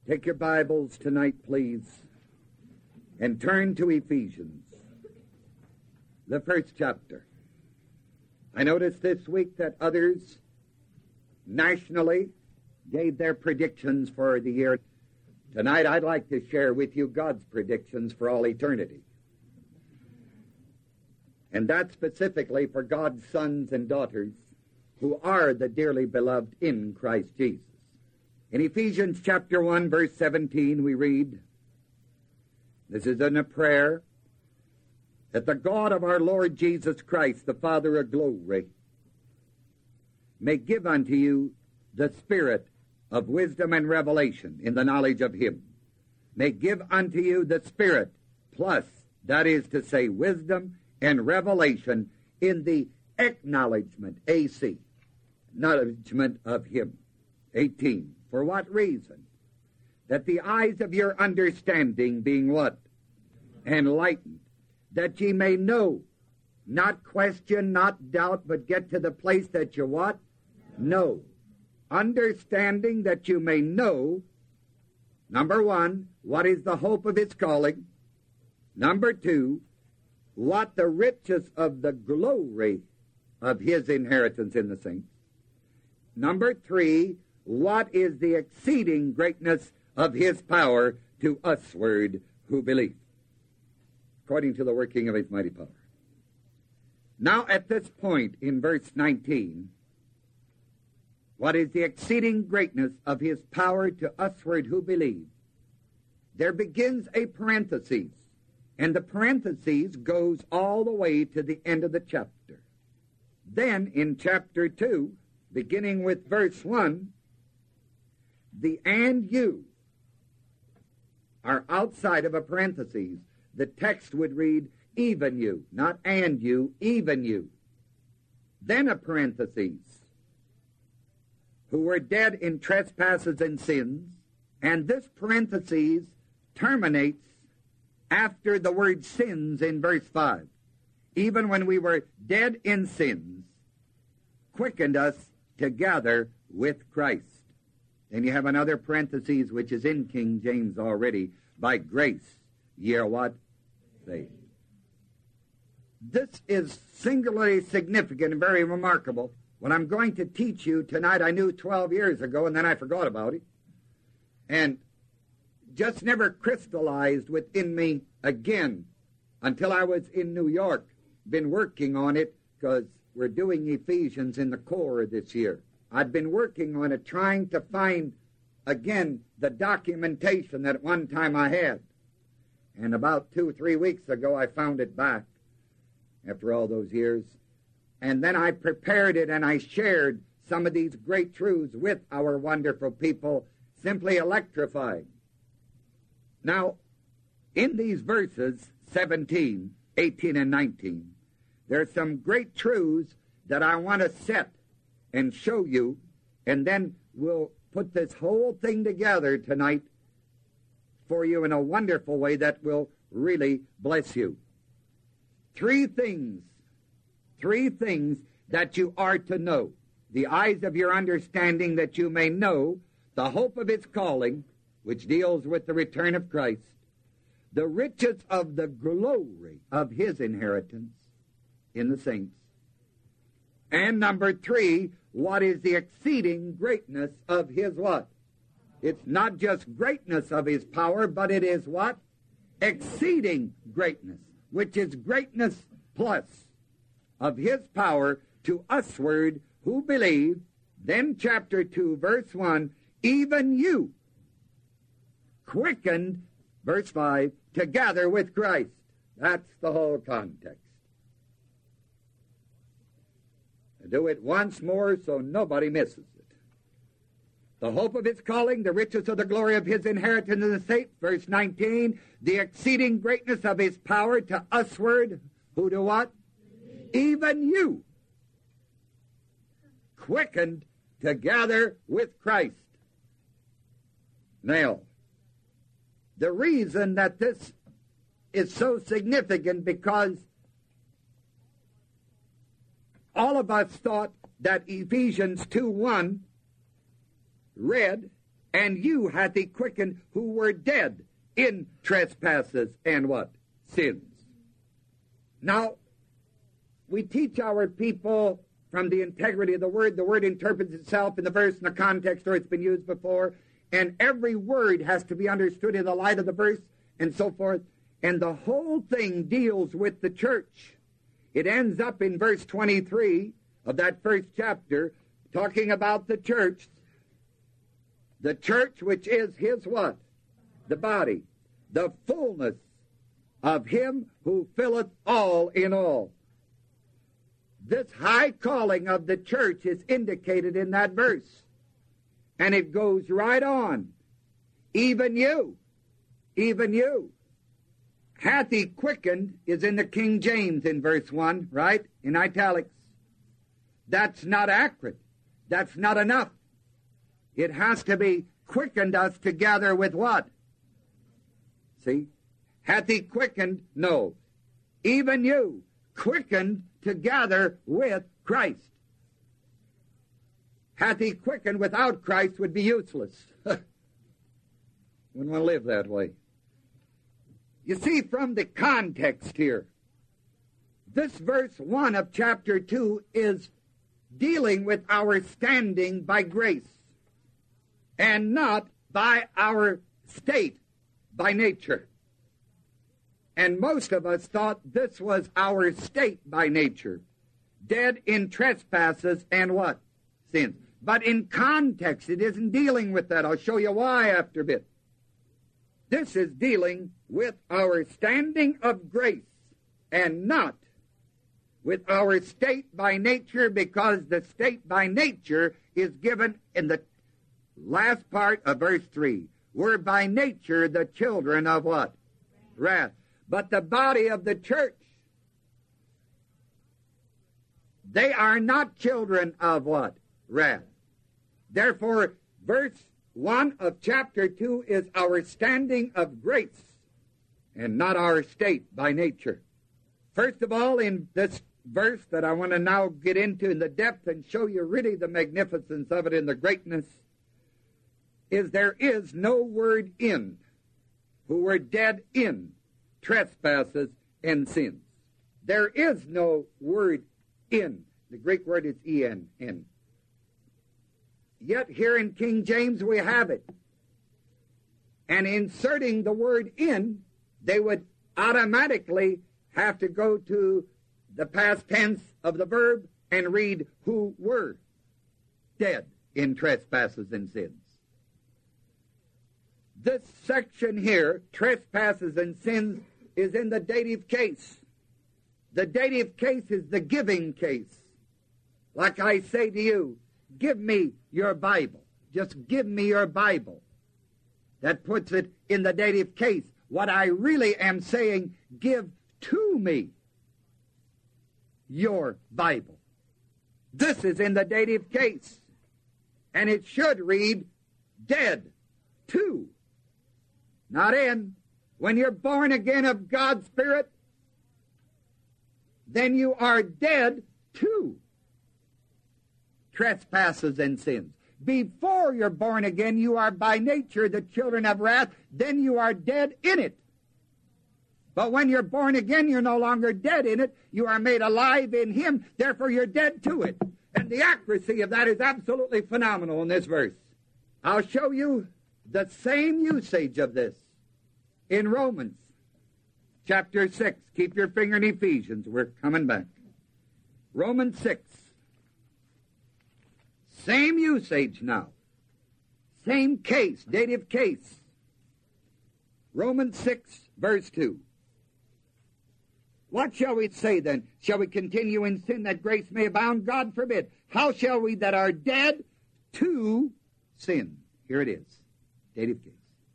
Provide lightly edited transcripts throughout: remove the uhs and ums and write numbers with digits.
Take your Bibles tonight, please, and turn to Ephesians, the first chapter. I noticed this week that others nationally gave their predictions for the year. Tonight I'd like to share with you God's predictions for all eternity. And that specifically for God's sons and daughters who are the dearly beloved in Christ Jesus. In Ephesians chapter 1, verse 17, we read, this is in a prayer, that the God of our Lord Jesus Christ, the Father of glory, may give unto you the spirit of wisdom and revelation in the knowledge of him. May give unto you the spirit plus, that is to say, wisdom and revelation in the acknowledgement, A-C, acknowledgement of him. 18. For what reason? That the eyes of your understanding being what? Enlightened. That ye may know, not question, not doubt, but get to the place that you what? Know. Understanding that you may know, number one, what is the hope of his calling? Number two, what the riches of the glory of his inheritance in the saints. Number three, what is the exceeding greatness of his power to usward who believe, according to the working of his mighty power. Now at this point in verse 19, what is the exceeding greatness of his power to usward who believe, there begins a parenthesis, and the parenthesis goes all the way to the end of the chapter. Then in chapter 2, beginning with verse 1, the and you are outside of a parenthesis. The text would read, even you, not and you, even you. Then a parenthesis, who were dead in trespasses and sins, and this parenthesis terminates after the word sins in verse 5. Even when we were dead in sins, quickened us together with Christ. Then you have another parenthesis which is in King James already. By grace ye are what? Saved. This is singularly significant and very remarkable. What I'm going to teach you tonight I knew 12 years ago, and then I forgot about it. And just never crystallized within me again until I was in New York. Been working on it because we're doing Ephesians in the core this year. I'd been working on it, trying to find, again, the documentation that at one time I had. And about 2 or 3 weeks ago, I found it back after all those years. And then I prepared it and I shared some of these great truths with our wonderful people, simply electrified. Now, in these verses, 17, 18, and 19, there's some great truths that I want to set and show you, and then we'll put this whole thing together tonight for you in a wonderful way that will really bless you. Three things that you are to know. The eyes of your understanding that you may know the hope of his calling, which deals with the return of Christ, the riches of the glory of his inheritance in the saints, and number three, what is the exceeding greatness of his what? It's not just greatness of his power, but it is what? Exceeding greatness, which is greatness plus of his power to usward who believe. Then chapter 2, verse 1, even you quickened, verse 5, together with Christ. That's the whole context. I do it once more so nobody misses it. The hope of his calling, the riches of the glory of his inheritance in the saints, verse 19, the exceeding greatness of his power to usward, who do what? Even you quickened together with Christ. Now, the reason that this is so significant because all of us thought that Ephesians 2:1 read, And you hath he quickened who were dead in trespasses and what? Sins. Now, we teach our people from the integrity of the Word. The Word interprets itself in the verse and the context where it's been used before. And every word has to be understood in the light of the verse and so forth. And the whole thing deals with the church. It ends up in verse 23 of that first chapter, talking about the church. The church, which is his what? The body. The fullness of him who filleth all in all. This high calling of the church is indicated in that verse. And it goes right on. Even you, hath he quickened is in the King James in verse 1, right? In italics. That's not accurate. That's not enough. It has to be quickened us together with what? See? Hath he quickened? No. Even you, quickened together with Christ. Hath he quickened without Christ would be useless. Wouldn't want to live that way. You see, from the context here, this verse 1 of chapter 2 is dealing with our standing by grace and not by our state, by nature. And most of us thought this was our state by nature, dead in trespasses and what? Sins. But in context, it isn't dealing with that. I'll show you why after a bit. This is dealing with our standing of grace and not with our state by nature, because the state by nature is given in the last part of verse 3. We're by nature the children of what? Wrath. But the body of the church, they are not children of what? Wrath. Therefore, verse 1 of chapter 2 is our standing of grace and not our state by nature. First of all, in this verse that I want to now get into in the depth and show you really the magnificence of it and the greatness, is there is no word in, who were dead in trespasses and sins. There is no word in. The Greek word is en. Yet here in King James we have it. And inserting the word in, they would automatically have to go to the past tense of the verb and read who were dead in trespasses and sins. This section here, trespasses and sins, is in the dative case. The dative case is the giving case. Like I say to you, give me your Bible. Just give me your Bible. That puts it in the dative case. What I really am saying, give to me your Bible. This is in the dative case. And it should read, dead to. Not in. When you're born again of God's Spirit, then you are dead to trespasses and sins. Before you're born again, you are by nature the children of wrath, then you are dead in it. But when you're born again, you're no longer dead in it. You are made alive in Him, therefore you're dead to it. And the accuracy of that is absolutely phenomenal in this verse. I'll show you the same usage of this in Romans chapter 6. Keep your finger in Ephesians. We're coming back. Romans 6. Same usage now. Same case, dative case. Romans 6, verse 2. What shall we say then? Shall we continue in sin that grace may abound? God forbid. How shall we that are dead to sin? Here it is. Dative case.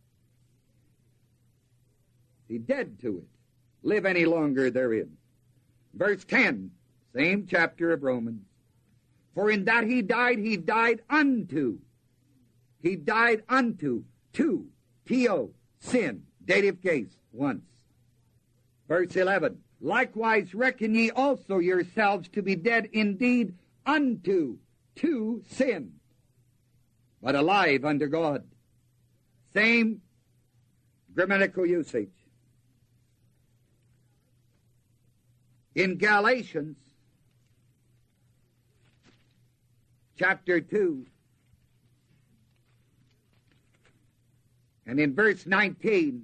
Be dead to it. Live any longer therein. Verse 10, same chapter of Romans. For in that he died unto. He died unto, to, T-O, sin, dative case, once. Verse 11, likewise reckon ye also yourselves to be dead indeed unto, to sin, but alive unto God Same grammatical usage. In Galatians chapter 2 and in verse 19,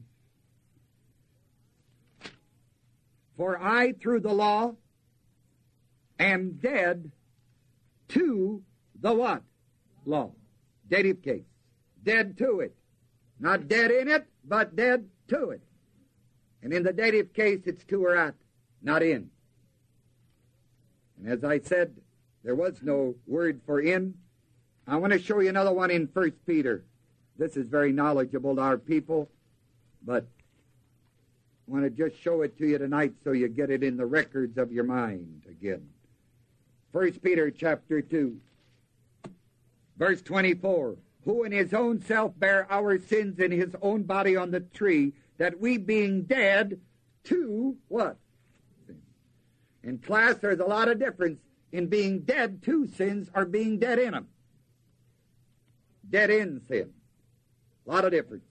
for I through the law am dead to the what? Law. Dative case. Dead to it. Not dead in it, but dead to it. And in the dative case, it's to or at, not in. And as I said, there was no word for in. I want to show you another one in 1 Peter. This is very knowledgeable to our people, but I want to just show it to you tonight so you get it in the records of your mind again. 1 Peter chapter 2, verse 24. Who in his own self bare our sins in his own body on the tree, that we being dead to what? Sin. In class, there's a lot of difference in being dead to sins or being dead in them. Dead in sin. A lot of difference.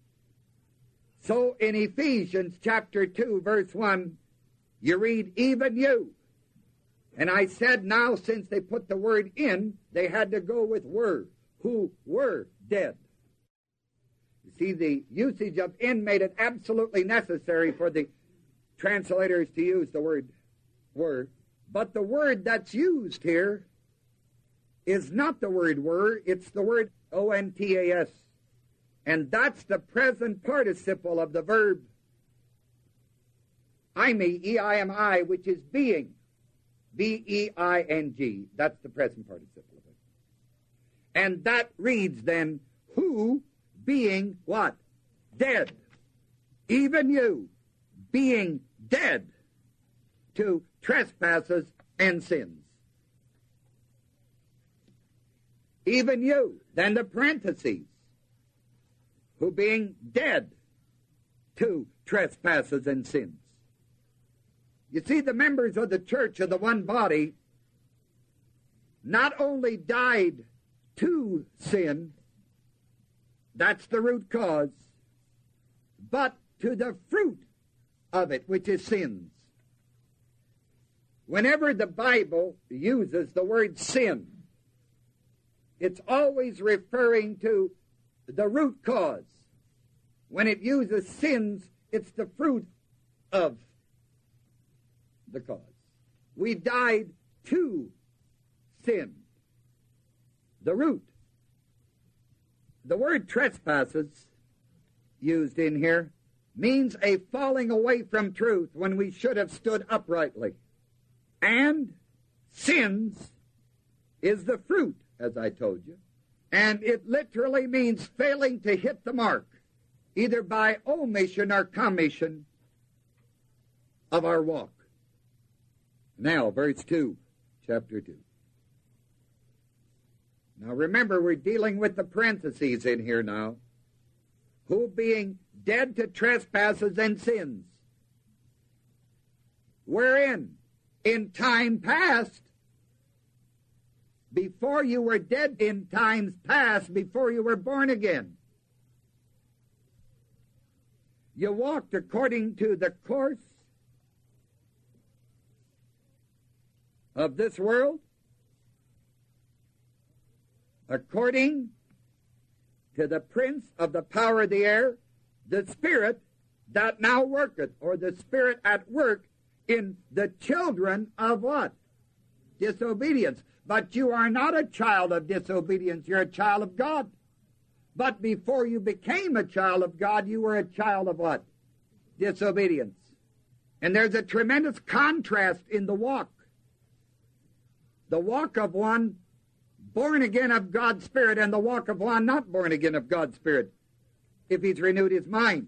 So in Ephesians chapter 2, verse 1, you read, even you. And I said now, since they put the word in, they had to go with were, who were dead. You see, the usage of in made it absolutely necessary for the translators to use the word were. But the word that's used here is not the word were, it's the word ontas. And that's the present participle of the verb eimi, E-I-M-I, which is being, B-E-I-N-G. That's the present participle of it. And that reads then, who being what? Dead. Even you being dead to trespasses and sins. Even you. Then the parentheses. Who being dead to trespasses and sins. You see, the members of the church of the one body not only died to sin, that's the root cause, but to the fruit of it, which is sins. Whenever the Bible uses the word sin, it's always referring to the root cause. When it uses sins, it's the fruit of the cause. We died to sin. The root. The word trespasses, used in here, means a falling away from truth when we should have stood uprightly. And sins is the fruit, as I told you. And it literally means failing to hit the mark, either by omission or commission of our walk. Now, verse 2, chapter 2. Now remember, we're dealing with the parentheses in here now. Who being dead to trespasses and sins. Wherein, in time past, before you were dead in times past, before you were born again, you walked according to the course of this world, according to the prince of the power of the air, the spirit that now worketh, or the spirit at work in the children of what? Disobedience. But you are not a child of disobedience. You're a child of God. But before you became a child of God, you were a child of what? Disobedience. And there's a tremendous contrast in the walk. The walk of one born again of God's Spirit and the walk of one not born again of God's Spirit, if he's renewed his mind.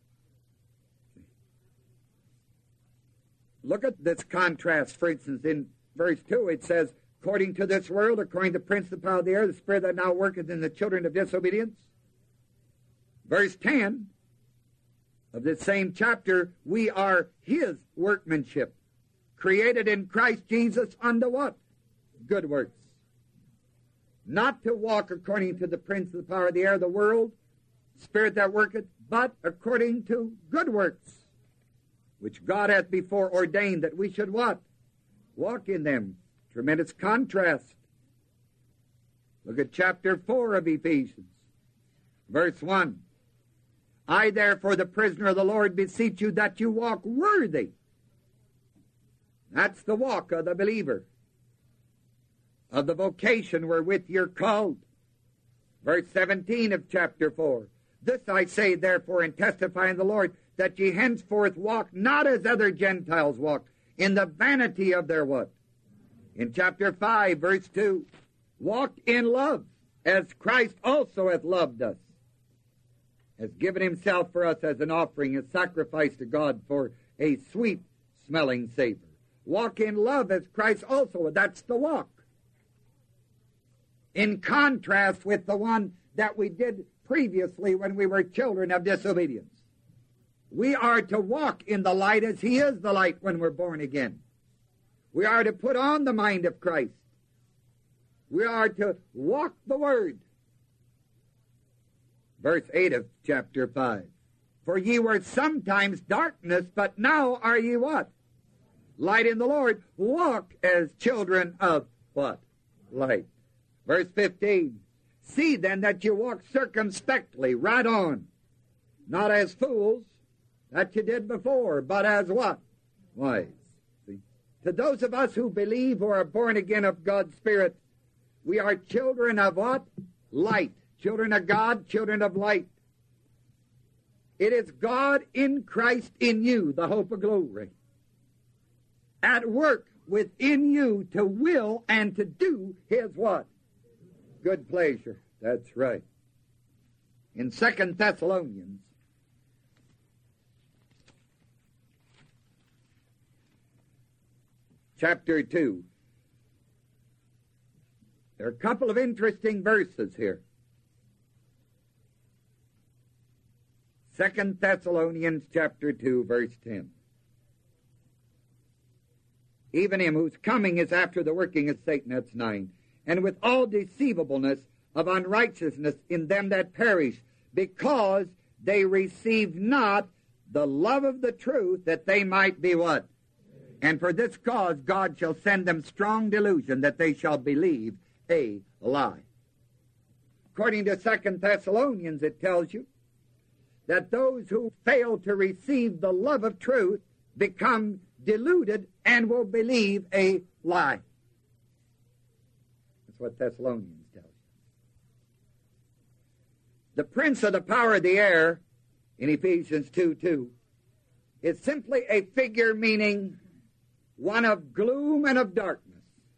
Look at this contrast. For instance, in verse 2, it says, according to this world, according to the prince of the power of the air, the spirit that now worketh in the children of disobedience. Verse 10 of this same chapter, we are his workmanship, created in Christ Jesus unto what? Good works. Not to walk according to the prince of the power of the air, the world, Spirit that worketh, but according to good works, which God hath before ordained that we should what? Walk in them. Tremendous contrast. Look at chapter 4 of Ephesians, verse 1. I therefore, the prisoner of the Lord, beseech you that you walk worthy. That's the walk of the believer, of the vocation wherewith you're called. Verse 17 of chapter 4. This I say therefore and testify in the Lord, that ye henceforth walk not as other Gentiles walk, in the vanity of their what? In chapter 5, verse 2. Walk in love, as Christ also hath loved us, has given himself for us as an offering, a sacrifice to God for a sweet-smelling savor. Walk in love as Christ also. That's the walk. In contrast with the one that we did previously when we were children of disobedience. We are to walk in the light as he is the light when we're born again. We are to put on the mind of Christ. We are to walk the Word. Verse 8 of chapter 5. For ye were sometimes darkness, but now are ye what? Light in the Lord. Walk as children of what? Light. Verse 15. See then that you walk circumspectly, right on. Not as fools, that you did before, but as what? Wise. See? To those of us who believe, who are born again of God's Spirit, we are children of what? Light. Children of God, children of light. It is God in Christ in you, the hope of glory, at work within you to will and to do his what? Good pleasure. That's right. In 2 Thessalonians, chapter 2, there are a couple of interesting verses here. 2 Thessalonians chapter 2, verse 10. Even him whose coming is after the working of Satan, that's 9. And with all deceivableness of unrighteousness in them that perish, because they receive not the love of the truth, that they might be what? And for this cause God shall send them strong delusion, that they shall believe a lie. According to 2 Thessalonians, it tells you that those who fail to receive the love of truth become deluded and will believe a lie. That's what Thessalonians tells you. The prince of the power of the air, in Ephesians 2:2, is simply a figure meaning one of gloom and of darkness.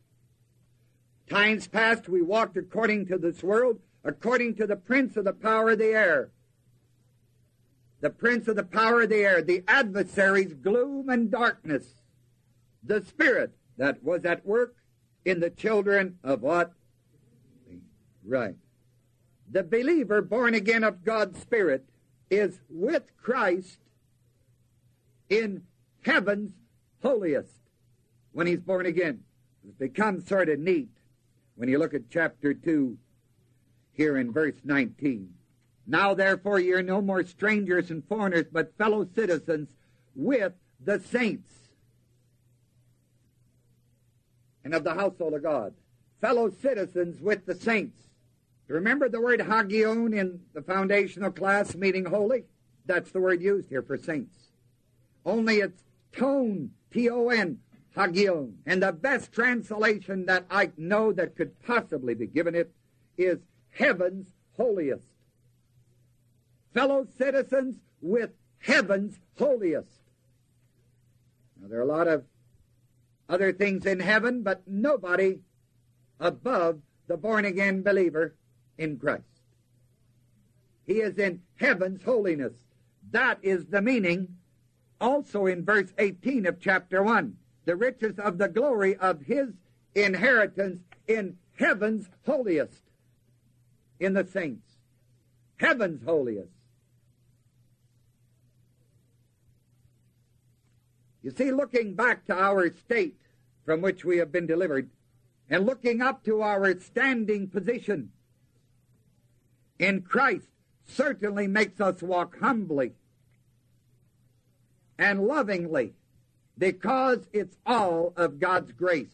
Times past we walked according to this world, according to the prince of the power of the air. The prince of the power of the air, the adversary's gloom and darkness, the spirit that was at work in the children of what? Right. The believer born again of God's Spirit is with Christ in heaven's holiest when he's born again. It becomes sort of neat when you look at chapter 2 here in verse 19. Now therefore ye are no more strangers and foreigners, but fellow citizens with the saints and of the household of God. Fellow citizens with the saints. Remember the word hagion in the foundational class, meaning holy? That's the word used here for saints. Only it's ton, T-O-N, hagion. And the best translation that I know that could possibly be given it is heaven's holiest. Fellow citizens with heaven's holiest. Now, there are a lot of other things in heaven, but nobody above the born-again believer in Christ. He is in heaven's holiness. That is the meaning also in verse 18 of chapter 1. The riches of the glory of his inheritance in heaven's holiest, in the saints. Heaven's holiest. You see, looking back to our state from which we have been delivered, and looking up to our standing position in Christ, certainly makes us walk humbly and lovingly, because it's all of God's grace,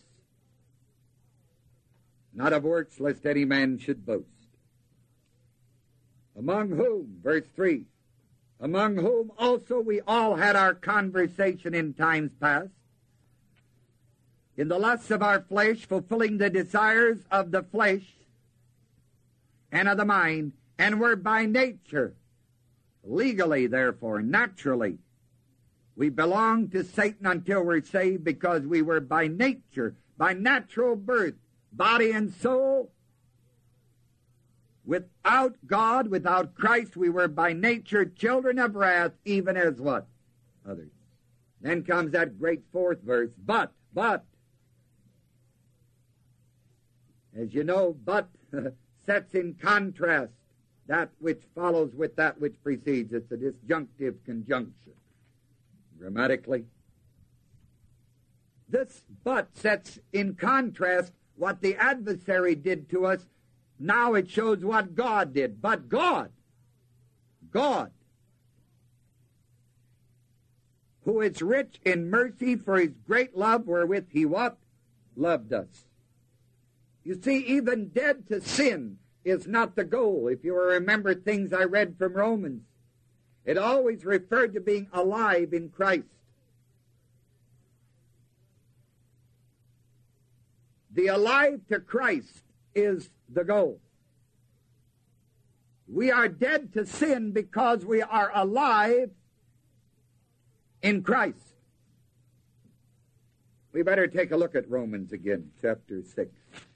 not of works, lest any man should boast. Among whom, verse 3, among whom also we all had our conversation in times past, in the lusts of our flesh, fulfilling the desires of the flesh and of the mind, and were by nature, legally therefore, naturally, we belong to Satan until we're saved, because we were by nature, by natural birth, body and soul, without God, without Christ, we were by nature children of wrath, even as what? Others. Then comes that great fourth verse, but, as you know, but sets in contrast that which follows with that which precedes. It's a disjunctive conjunction. Grammatically, this but sets in contrast what the adversary did to us. Now it shows what God did. But God, who is rich in mercy for his great love wherewith he what? Loved us. You see, even dead to sin is not the goal. If you remember things I read from Romans, it always referred to being alive in Christ. The alive to Christ is the goal. We are dead to sin because we are alive in Christ. We better take a look at Romans again, chapter 6.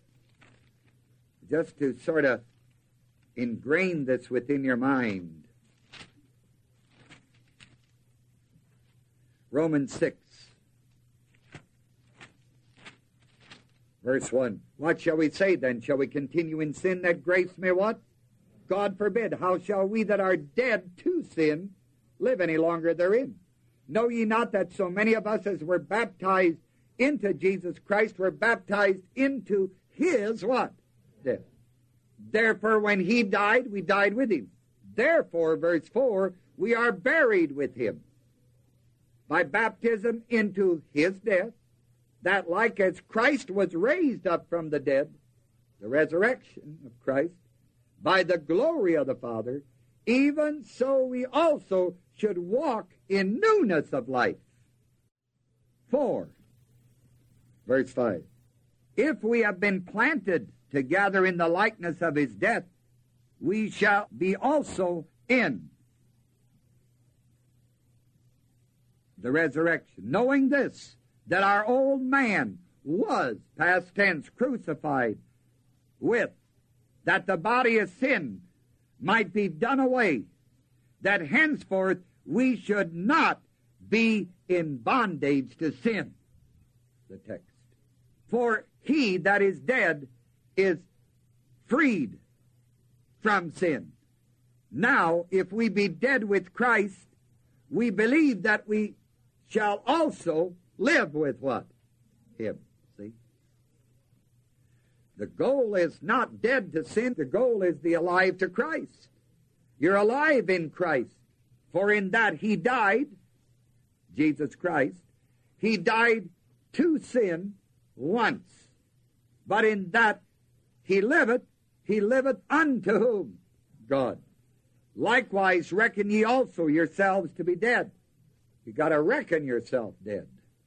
Just to sort of ingrain this within your mind. Romans 6, verse 1. What shall we say then? Shall we continue in sin that grace may what? God forbid. How shall we that are dead to sin live any longer therein? Know ye not that so many of us as were baptized into Jesus Christ were baptized into his what? Death. Therefore, when he died, we died with him. Therefore, verse 4, we are buried with him by baptism into his death, that like as Christ was raised up from the dead, the resurrection of Christ, by the glory of the Father, even so we also should walk in newness of life. 4, verse 5, if we have been planted together in the likeness of his death, we shall be also in the resurrection, knowing this, that our old man was, past tense, crucified with, that the body of sin might be done away, that henceforth we should not be in bondage to sin. The text. For he that is dead is freed from sin. Now, if we be dead with Christ, we believe that we shall also live with what? Him. See? The goal is not dead to sin. The goal is the alive to Christ. You're alive in Christ. For in that he died, Jesus Christ, he died to sin once. But in that he liveth unto whom? God. Likewise reckon ye also yourselves to be dead. You got to reckon yourself dead.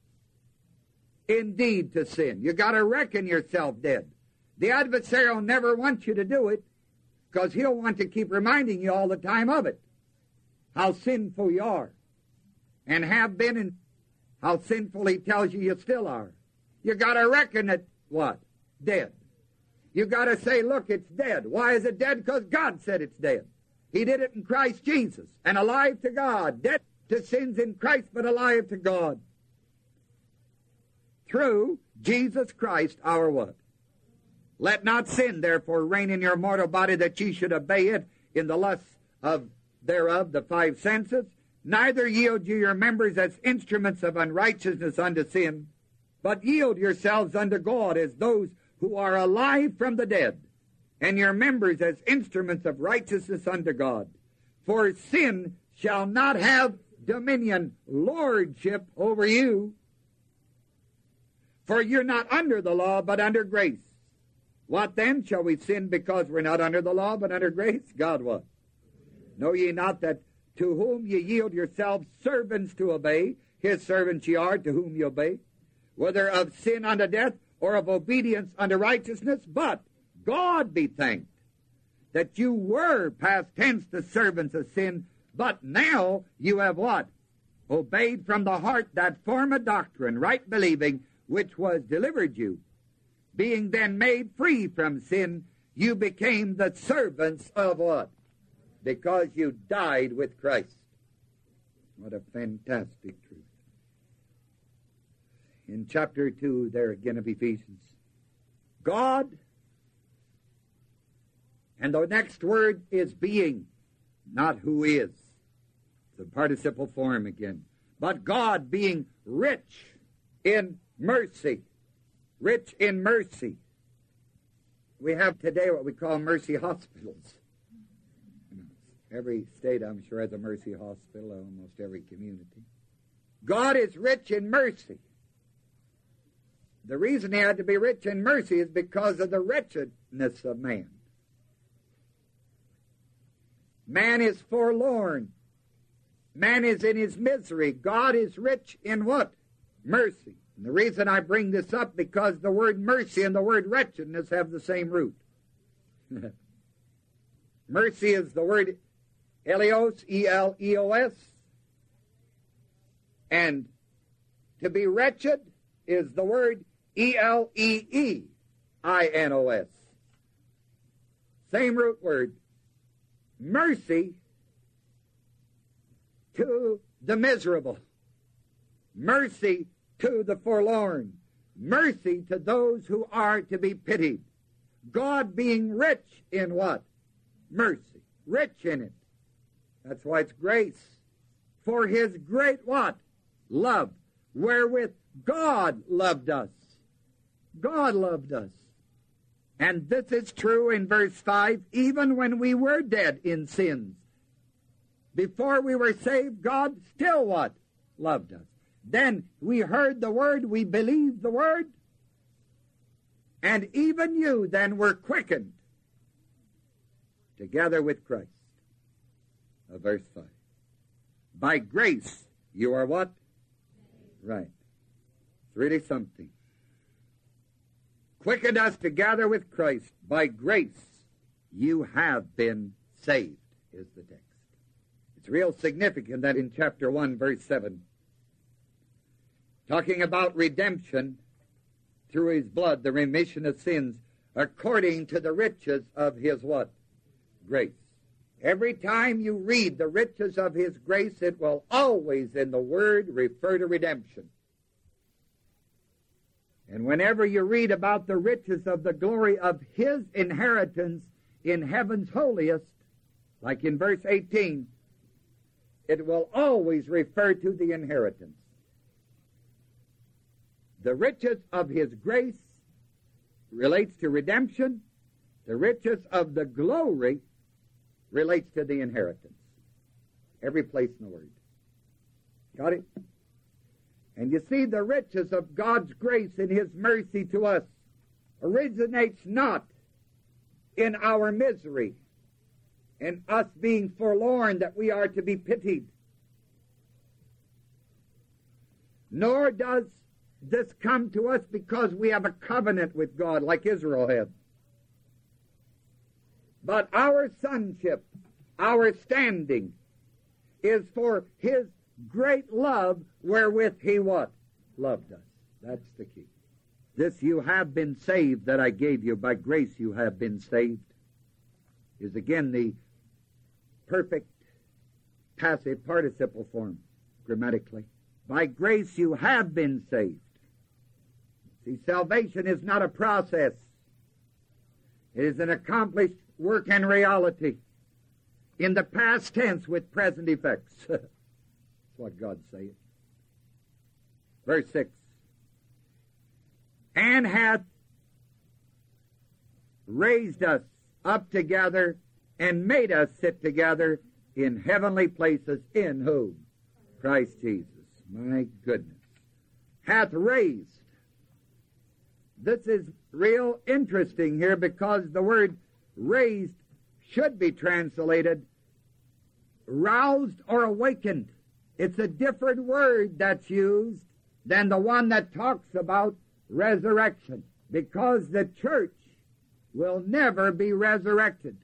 Indeed to sin. You got to reckon yourself dead. The adversary will never want you to do it, because he'll want to keep reminding you all the time of it. How sinful you are. And have been, and how sinful he tells you you still are. You got to reckon it, what? Dead. You got to say, look, it's dead. Why is it dead? Because God said it's dead. He did it in Christ Jesus. And alive to God. Dead to sins in Christ, but alive to God. Through Jesus Christ, our what? Let not sin, therefore, reign in your mortal body, that ye should obey it in the lusts thereof, the five senses. Neither yield ye your members as instruments of unrighteousness unto sin, but yield yourselves unto God as those who are alive from the dead, and your members as instruments of righteousness unto God. For sin shall not have dominion, lordship over you. For you're not under the law, but under grace. What then? Shall we sin because we're not under the law, but under grace? God what? Know ye not that to whom ye yield yourselves servants to obey, his servants ye are to whom ye obey, whether of sin unto death or of obedience unto righteousness? But God be thanked that you were past tense the servants of sin, but now you have what? Obeyed from the heart that form of doctrine, right believing, which was delivered you. Being then made free from sin, you became the servants of what? Because you died with Christ. What a fantastic truth. In chapter 2 there again of Ephesians, God, and the next word is being, not who is. The participle form again. But God being rich in mercy. Rich in mercy. We have today what we call mercy hospitals. Every state, I'm sure, has a mercy hospital, almost every community. God is rich in mercy. The reason he had to be rich in mercy is because of the wretchedness of man. Man is forlorn. Man is in his misery. God is rich in what? Mercy. And the reason I bring this up, because the word mercy and the word wretchedness have the same root. Mercy is the word Eleos, E-L-E-O-S. And to be wretched is the word E-L-E-E-I-N-O-S. Same root word. Mercy to the miserable. Mercy to the forlorn. Mercy to those who are to be pitied. God being rich in what? Mercy. Rich in it. That's why it's grace. For his great what? Love. Wherewith God loved us. God loved us. And this is true in verse 5, even when we were dead in sins. Before we were saved, God still what? Loved us. Then we heard the word, we believed the word, and even you then were quickened together with Christ. Verse 5. By grace you are what? Right. It's really something. Quickened us together with Christ. By grace you have been saved, is the text. It's real significant that in chapter 1, verse 7, talking about redemption through his blood, the remission of sins, according to the riches of his what? Grace. Every time you read the riches of his grace, it will always in the word refer to redemption. And whenever you read about the riches of the glory of his inheritance in heaven's holiest, like in verse 18, it will always refer to the inheritance. The riches of his grace relates to redemption. The riches of the glory relates to the inheritance. Every place in the Word. Got it? And you see, the riches of God's grace and his mercy to us originates not in our misery and us being forlorn that we are to be pitied. Nor does this come to us because we have a covenant with God like Israel had. But our sonship, our standing, is for his great love wherewith he what? Loved us. That's the key. This you have been saved that I gave you. By grace you have been saved. Is again the perfect passive participle form grammatically. By grace you have been saved. See, salvation is not a process. It is an accomplished work and reality in the past tense with present effects. That's what God saith. Verse 6. And hath raised us up together and made us sit together in heavenly places in whom? Christ Jesus. My goodness. Hath raised. This is real interesting here because the word raised should be translated roused or awakened. It's a different word that's used than the one that talks about resurrection, because the church will never be resurrected.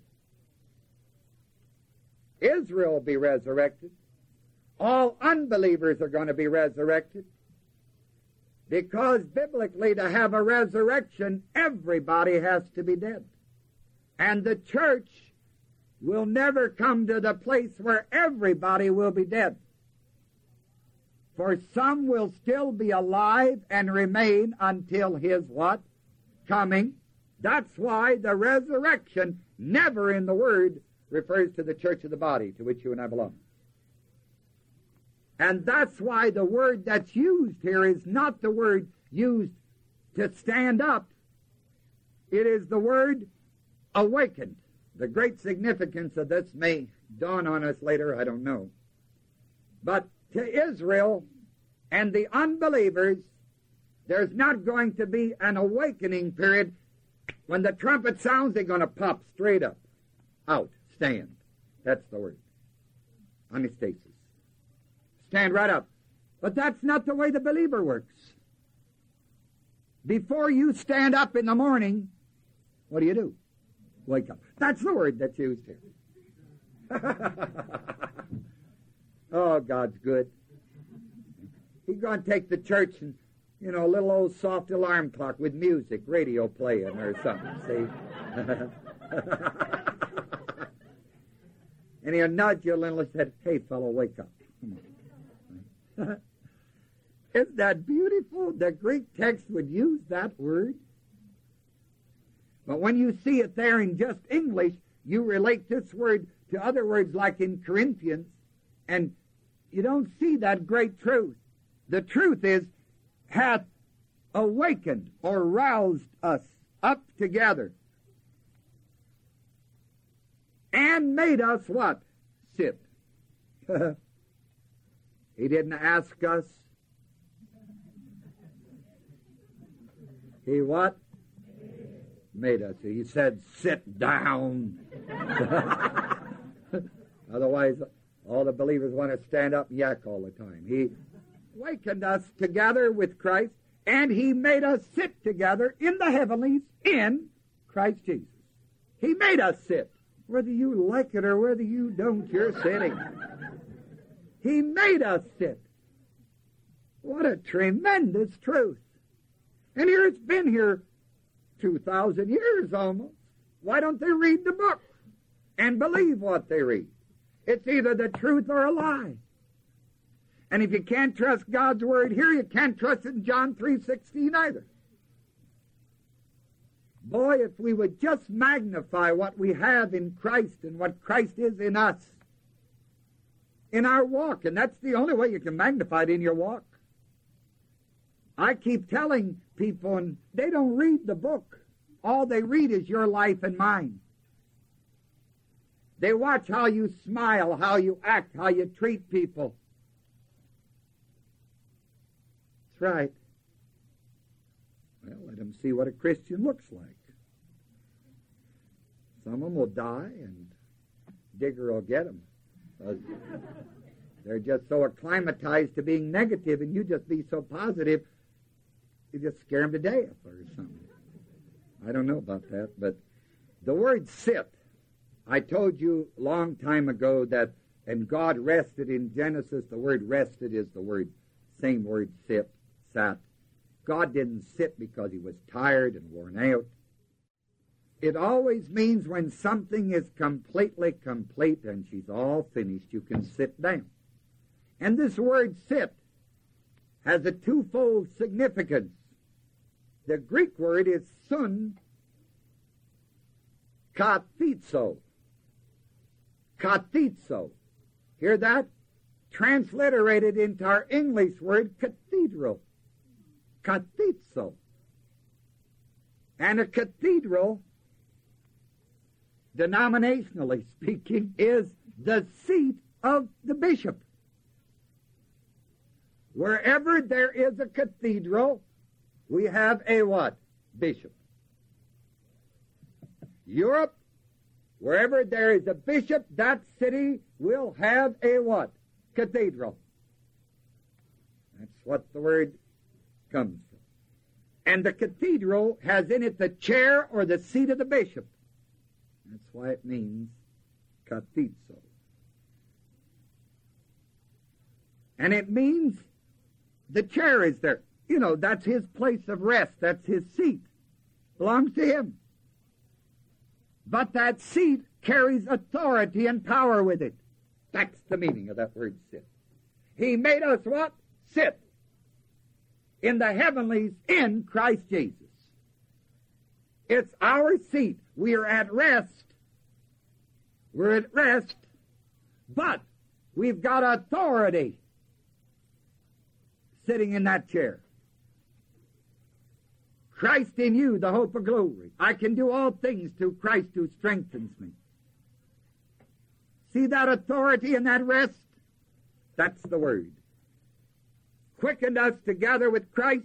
Israel will be resurrected. All unbelievers are going to be resurrected. Because biblically, to have a resurrection, everybody has to be dead. And the church will never come to the place where everybody will be dead. For some will still be alive and remain until his what? Coming. That's why the resurrection never in the Word refers to the church of the body to which you and I belong. And that's why the word that's used here is not the word used to stand up. It is the word awakened. The great significance of this may dawn on us later, I don't know. But to Israel and the unbelievers, there's not going to be an awakening period. When the trumpet sounds, they're going to pop straight up, out, stand. That's the word. Anastasis. Stand right up. But that's not the way the believer works. Before you stand up in the morning, what do? Wake up. That's the word that's used here. Oh, God's good. He's going to take the church and, a little old soft alarm clock with music, radio playing or something, see? And he'll nudge you a little and say, hey, fellow, wake up. Come on. Isn't that beautiful? The Greek text would use that word. But when you see it there in just English, you relate this word to other words like in Corinthians, and you don't see that great truth. The truth is, hath awakened or roused us up together and made us what? Sit. He didn't ask us. He what? Made us. He said, sit down. Otherwise, all the believers want to stand up and yak all the time. He wakened us together with Christ, and he made us sit together in the heavenlies in Christ Jesus. He made us sit. Whether you like it or whether you don't, you're sitting. He made us sit. What a tremendous truth. And here it's been here 2,000 years almost. Why don't they read the book and believe what they read? It's either the truth or a lie. And if you can't trust God's word here, you can't trust it in John 3:16 either. Boy, if we would just magnify what we have in Christ and what Christ is in us, in our walk, and that's the only way you can magnify it, in your walk. I keep telling people, and they don't read the book. All they read is your life and mine. They watch how you smile, how you act, how you treat people. That's right. Well, let them see what a Christian looks like. Some of them will die, and Digger will get them. They're just so acclimatized to being negative, and you just be so positive, you just scare them to death or something. I don't know about that, but the word sit, I told you a long time ago that, and God rested in Genesis, the word rested is the word, same word sit, sat. God didn't sit because he was tired and worn out. It always means when something is completely complete and she's all finished, you can sit down. And this word sit has a twofold significance. The Greek word is sun kathizo. Kathizo. Hear that? Transliterated into our English word cathedral. Kathizo. And a cathedral, denominationally speaking, is the seat of the bishop. Wherever there is a cathedral, we have a what? Bishop. Europe, wherever there is a bishop, that city will have a what? Cathedral. That's what the word comes from. And the cathedral has in it the chair or the seat of the bishop. That's why it means cathedral. And it means the chair is there. You know, that's his place of rest. That's his seat. Belongs to him. But that seat carries authority and power with it. That's the meaning of that word sit. He made us what? Sit. In the heavenlies in Christ Jesus. It's our seat. We are at rest. We're at rest. But we've got authority sitting in that chair. Christ in you, the hope of glory. I can do all things through Christ who strengthens me. See that authority and that rest? That's the word. Quickened us together with Christ,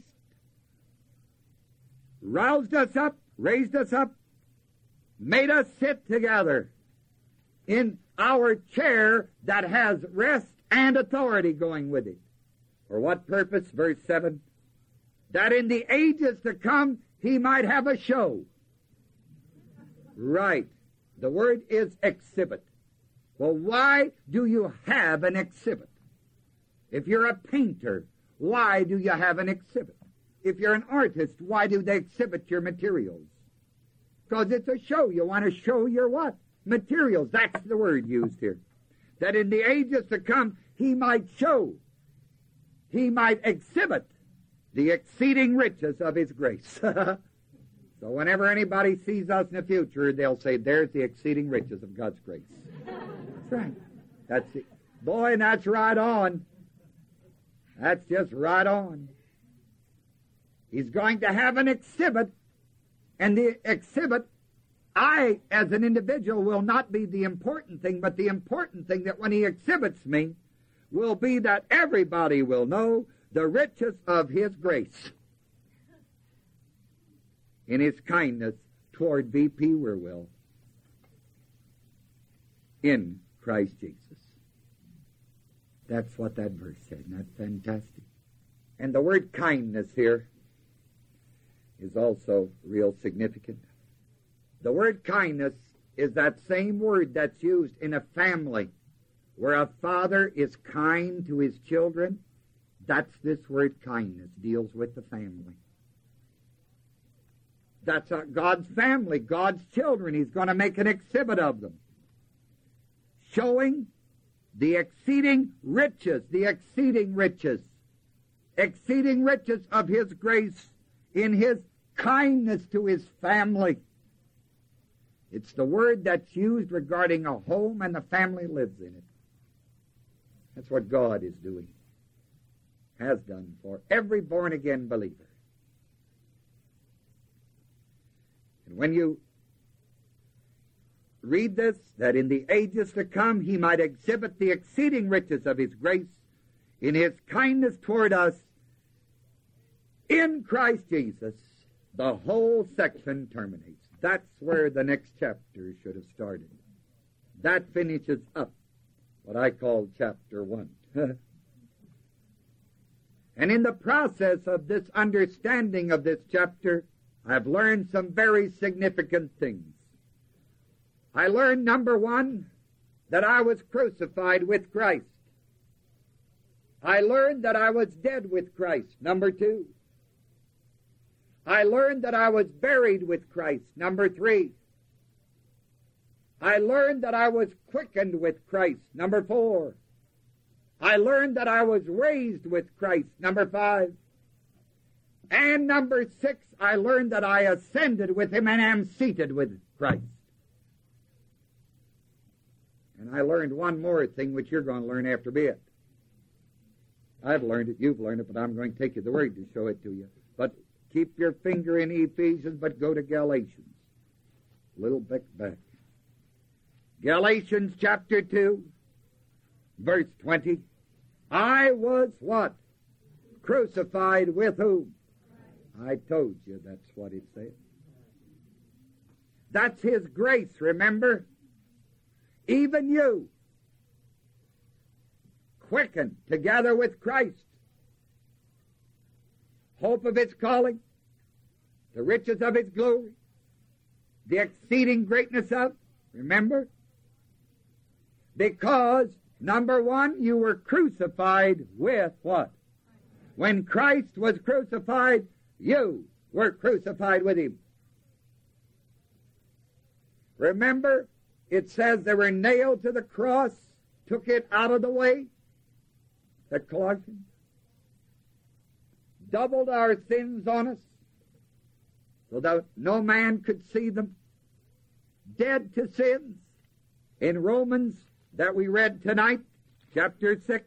roused us up, raised us up, made us sit together in our chair that has rest and authority going with it. For what purpose? Verse 7. That in the ages to come he might have a show. Right. The word is exhibit. Well, why do you have an exhibit? If you're a painter, why do you have an exhibit? If you're an artist, why do they exhibit your materials? Because it's a show. You want to show your what? Materials. That's the word used here. That in the ages to come he might show. He might exhibit the exceeding riches of his grace. So whenever anybody sees us in the future, they'll say, there's the exceeding riches of God's grace. That's right. That's it. Boy, and that's right on. That's just right on. He's going to have an exhibit, and the exhibit, I, as an individual, will not be the important thing, but the important thing that when he exhibits me will be that everybody will know the riches of his grace in his kindness toward V.P. Wierwille in Christ Jesus. That's what that verse said. Isn't that fantastic? And the word kindness here is also real significant. The word kindness is that same word that's used in a family where a father is kind to his children. That's this word kindness, deals with the family. That's God's family, God's children. He's going to make an exhibit of them, showing the exceeding riches of his grace in his kindness to his family. It's the word that's used regarding a home and the family lives in it. That's what God is doing, has done for every born-again believer. And when you read this, that in the ages to come he might exhibit the exceeding riches of his grace in his kindness toward us in Christ Jesus, the whole section terminates. That's where the next chapter should have started. That finishes up what I call chapter 1. And in the process of this understanding of this chapter, I've learned some very significant things. I learned, number one, that I was crucified with Christ. I learned that I was dead with Christ. Number two, I learned that I was buried with Christ. Number three, I learned that I was quickened with Christ. Number four, I learned that I was raised with Christ. Number five, and number six, I learned that I ascended with him and am seated with Christ. And I learned one more thing which you're going to learn after a bit. I've learned it, you've learned it, but I'm going to take you the word to show it to you. But keep your finger in Ephesians, but go to Galatians. A little bit back. Galatians chapter 2, verse 20. I was what? Crucified with whom? I told you that's what it said. That's His grace, remember? Even you, quickened together with Christ. Hope of His calling, the riches of His glory, the exceeding greatness of, remember? Because, number one, you were crucified with what? When Christ was crucified, you were crucified with Him. Remember, it says they were nailed to the cross, took it out of the way, the Colossians. Doubled our sins on us, so that no man could see them. Dead to sins. In Romans, that we read tonight, chapter 6,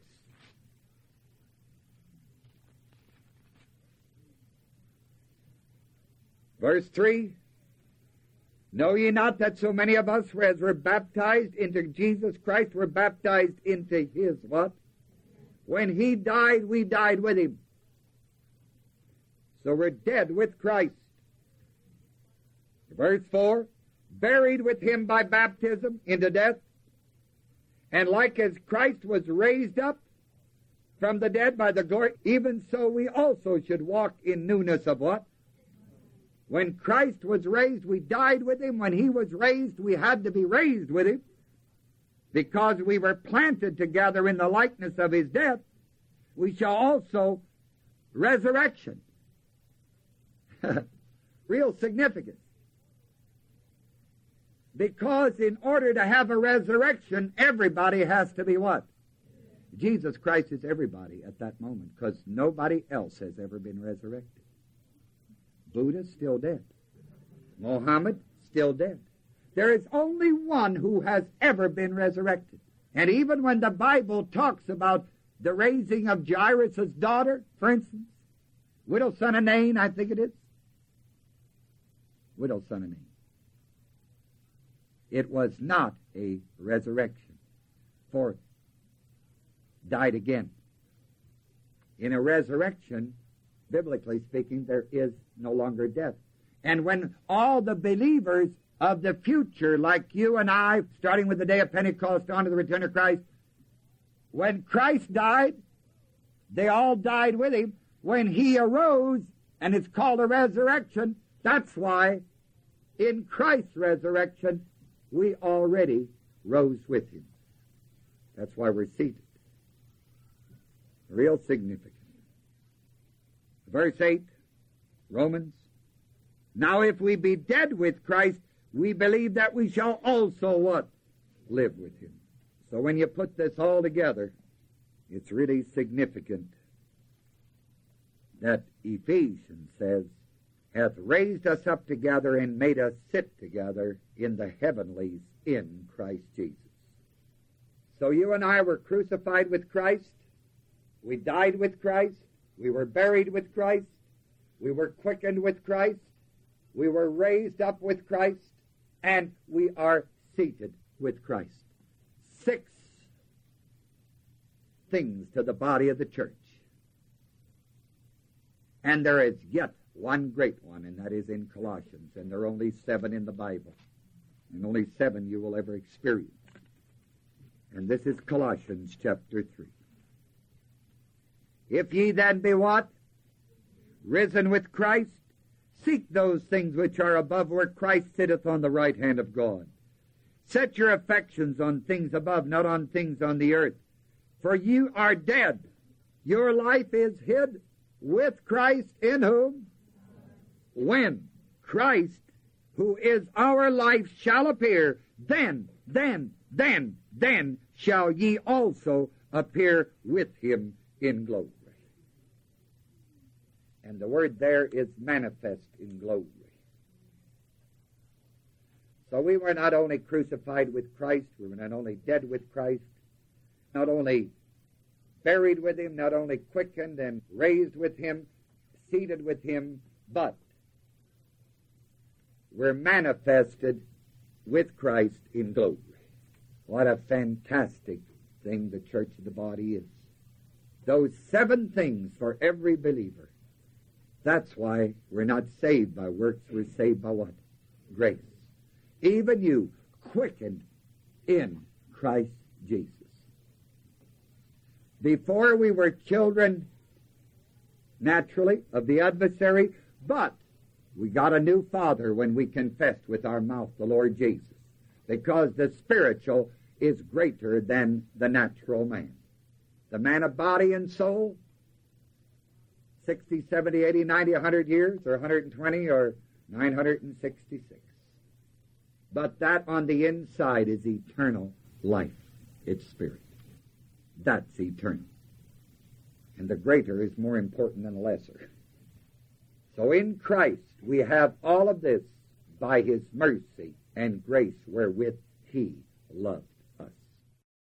verse 3, know ye not that so many of us, as were baptized into Jesus Christ, were baptized into His what? When He died, we died with Him. So we're dead with Christ. Verse 4, buried with Him by baptism into death, and like as Christ was raised up from the dead by the glory, even so we also should walk in newness of what? When Christ was raised, we died with Him. When He was raised, we had to be raised with Him, because we were planted together in the likeness of His death. We shall also resurrection. Real significance. Because in order to have a resurrection, everybody has to be what? Jesus Christ is everybody at that moment, because nobody else has ever been resurrected. Buddha, still dead. Mohammed, still dead. There is only one who has ever been resurrected. And even when the Bible talks about the raising of Jairus' daughter, for instance, widow son of Nain, I think it is. Widow son of Nain. It was not a resurrection, for died again. In a resurrection, biblically speaking, there is no longer death. And when all the believers of the future, like you and I, starting with the day of Pentecost on to the return of Christ, when Christ died, they all died with Him. When He arose, and it's called a resurrection, that's why in Christ's resurrection, we already rose with Him. That's why we're seated. Real significant. Verse 8, Romans. Now if we be dead with Christ, we believe that we shall also what? Live with Him. So when you put this all together, it's really significant that Ephesians says, hath raised us up together and made us sit together in the heavenlies in Christ Jesus. So you and I were crucified with Christ. We died with Christ. We were buried with Christ. We were quickened with Christ. We were raised up with Christ. And we are seated with Christ. 6 things to the body of the church. And there is yet one great one, and that is in Colossians. And there are only 7 in the Bible. And only 7 you will ever experience. And this is Colossians chapter 3. If ye then be what? Risen with Christ, seek those things which are above, where Christ sitteth on the right hand of God. Set your affections on things above, not on things on the earth. For you are dead. Your life is hid with Christ in whom? When Christ, who is our life, shall appear, then shall ye also appear with Him in glory. And the word there is manifest in glory. So we were not only crucified with Christ, we were not only dead with Christ, not only buried with Him, not only quickened and raised with Him, seated with Him, but we're manifested with Christ in glory. What a fantastic thing the church of the body is. Those 7 things for every believer. That's why we're not saved by works. We're saved by what? Grace. Even you, quickened in Christ Jesus. Before we were children, naturally, of the adversary, but we got a new father when we confessed with our mouth the Lord Jesus, because the spiritual is greater than the natural man. The man of body and soul, 60, 70, 80, 90, 100 years, or 120, or 966. But that on the inside is eternal life. It's spirit. That's eternal. And the greater is more important than the lesser. So in Christ we have all of this by His mercy and grace wherewith He loved